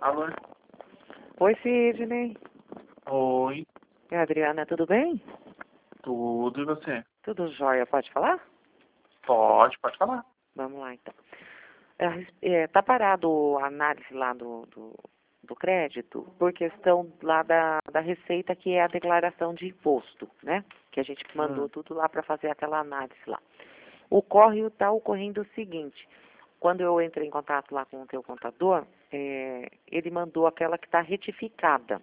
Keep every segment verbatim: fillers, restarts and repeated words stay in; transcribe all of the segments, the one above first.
Alô? Oi, Sidney. Oi, É a Adriana, tudo bem? tudo e você? Tudo jóia, pode falar? Pode, pode falar. Vamos lá, então. É, é, tá parado a análise lá do, do, do crédito por questão lá da, da receita, que é a declaração de imposto, né? Que a gente mandou Hum, tudo lá para fazer aquela análise lá. Ocorre, está ocorrendo o seguinte: quando eu entrei em contato lá com o teu contador, é, ele mandou aquela que está retificada.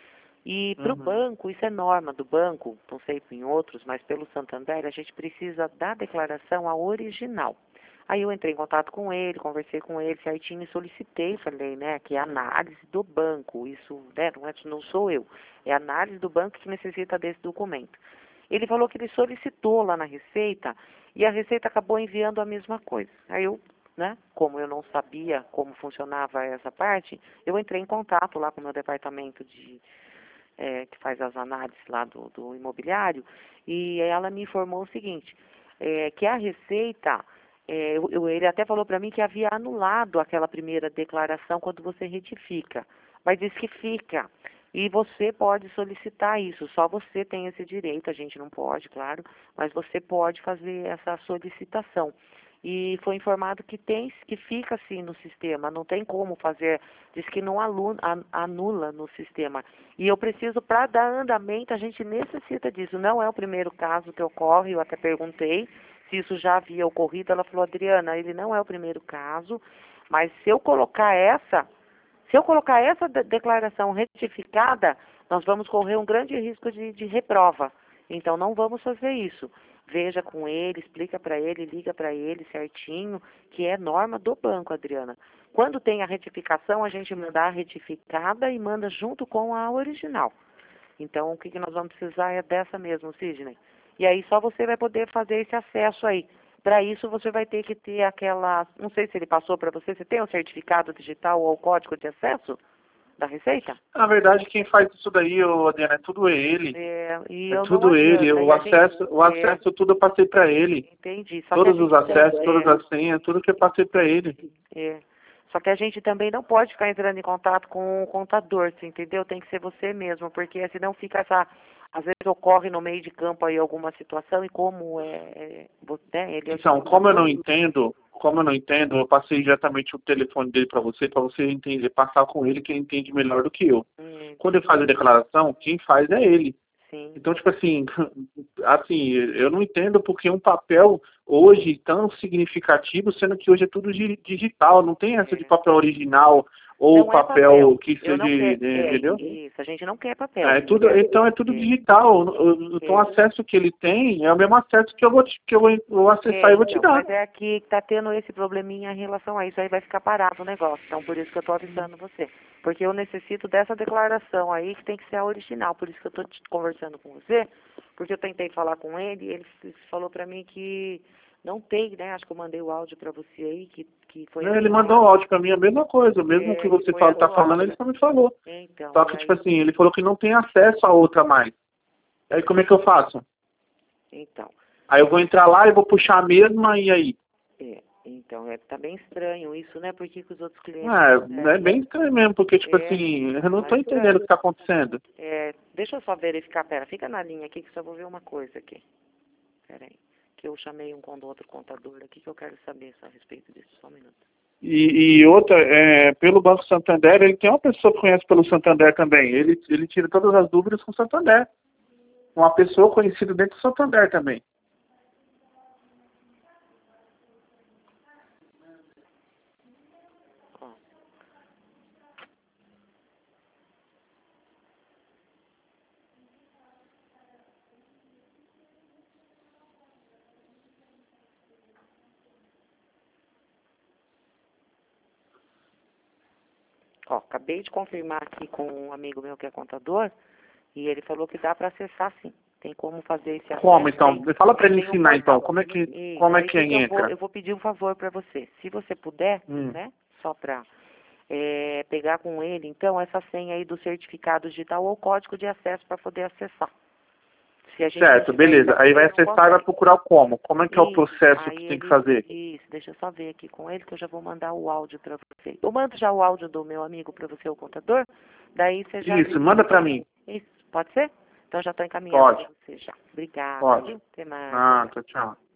E para o uhum, banco, isso é norma do banco, não sei em outros, mas pelo Santander, a gente precisa da declaração, a original. Aí eu entrei em contato com ele, conversei com ele certinho e solicitei, falei, né, que é análise do banco, isso, né, não, é, não sou eu, é a análise do banco que necessita desse documento. Ele falou que ele solicitou lá na Receita e a Receita acabou enviando a mesma coisa. Aí eu, né, como eu não sabia como funcionava essa parte, eu entrei em contato lá com o meu departamento de é, que faz as análises lá do, do imobiliário, e ela me informou o seguinte, é, que a Receita, é, eu, eu- ele até falou para mim que havia anulado aquela primeira declaração quando você retifica, mas diz que fica. E você pode solicitar isso, só você tem esse direito, a gente não pode, claro, mas você pode fazer essa solicitação. E foi informado que tem, que fica assim no sistema, não tem como fazer, diz que não alu- an- anula no sistema. E eu preciso, para dar andamento, a gente necessita disso. Não é o primeiro caso que ocorre, eu até perguntei se isso já havia ocorrido. Ela falou, Adriana, ele não é o primeiro caso, mas se eu colocar essa, se eu colocar essa de- declaração retificada, nós vamos correr um grande risco de, de reprova. Então não vamos fazer isso. Veja com ele, explica para ele, liga para ele certinho, que é norma do banco, Adriana. Quando tem a retificação, a gente manda a retificada e manda junto com a original. Então, o que, que nós vamos precisar é dessa mesmo, Sidney. E aí só você vai poder fazer esse acesso aí. Para isso, você vai ter que ter aquela... Não sei se ele passou para você. Você tem o certificado digital ou o código de acesso da Receita? Na verdade, quem faz isso daí, ô, Adriana, é tudo ele. É, e É eu não tudo ele. adianta. O E a gente... acesso, o É, acesso tudo eu passei pra ele. entendi. Só que a Todos os gente também... acessos, todas É, as senhas, tudo que eu passei pra ele. é. Só que a gente também não pode ficar entrando em contato com o contador, você entendeu? Tem que ser você mesmo, porque senão fica essa... Às vezes ocorre no meio de campo aí alguma situação e como é, é, vo- né, ele é o Então, como eu titulador. não entendo, como eu não entendo, eu passei diretamente o telefone dele pra você, pra você entender, passar com ele que ele entende melhor do que eu. Hum, Quando ele faz a declaração, quem faz é ele. sim. Então, tipo assim, assim, eu não entendo porque um papel hoje tão significativo, sendo que hoje é tudo di- digital, não tem essa de É. papel original ou Não é papel. papel que Eu seja, não quero. É, entendeu? isso, a gente não quer papel. É tudo, então é tudo É, digital. O- Então o é, acesso que ele tem é o mesmo acesso que eu vou, te- que eu vou, vou acessar é, e vou te então, dar. mas é aqui que está tendo esse probleminha em relação a isso, aí vai ficar parado o negócio. Então, por isso que eu estou avisando você. Porque eu necessito dessa declaração aí, que tem que ser a original. Por isso que eu estou conversando com você, porque eu tentei falar com ele, e ele f- falou para mim que não tem, né? Acho que eu mandei o áudio para você aí, que, que foi Ele mandou um anulado. áudio pra mim, a mesma coisa, mesmo que É, que você foi fala, tá falando, anulado. ele também falou. Então, Só e que, tipo aí, assim, ele falou que não tem acesso a outra mais. Aí como é que eu faço? então. Aí eu vou entrar lá e vou puxar a mesma e aí? É, então, é, tá bem estranho isso, né? Porque que os outros clientes Ah, não é bem estranho mesmo, porque, tipo é, assim, eu não mas tô entendendo o que tá acontecendo. é, deixa eu só verificar, pera, fica na linha aqui que eu só vou ver uma coisa aqui. Pera aí, que eu chamei um com outro contador aqui que eu quero saber só a respeito disso, só um minuto. E, e outra, é, pelo Banco Santander, ele tem uma pessoa que conhece pelo Santander também. Ele, ele tira todas as dúvidas com o Santander. Uma pessoa conhecida dentro do Santander também. Ó, ó, acabei de confirmar aqui com um amigo meu que é contador e ele falou que dá para acessar sim. Tem como fazer esse Como acesso, então? tem, Fala pra ele tem um ensinar então. portal. Como é que, Isso, como é aí que que, que eu vou, entra? eu vou pedir um favor para você. Se você puder, Hum. né, só para é, pegar com ele, então, essa senha aí do certificado digital ou código de acesso para poder acessar. Se a gente Certo, beleza. Aí vai acessar e vai procurar como? Como é que é o Isso, processo aí que tem que ele- fazer? Isso, deixa eu só ver aqui com ele que eu já vou mandar o áudio para você. Eu mando já o áudio do meu amigo para você, o contador, daí você já... Isso, manda pra mim. Isso, pode ser? Então já estou encaminhando Pode. para você já. Obrigada, Pode. viu? Até mais. Ah, tchau, tchau.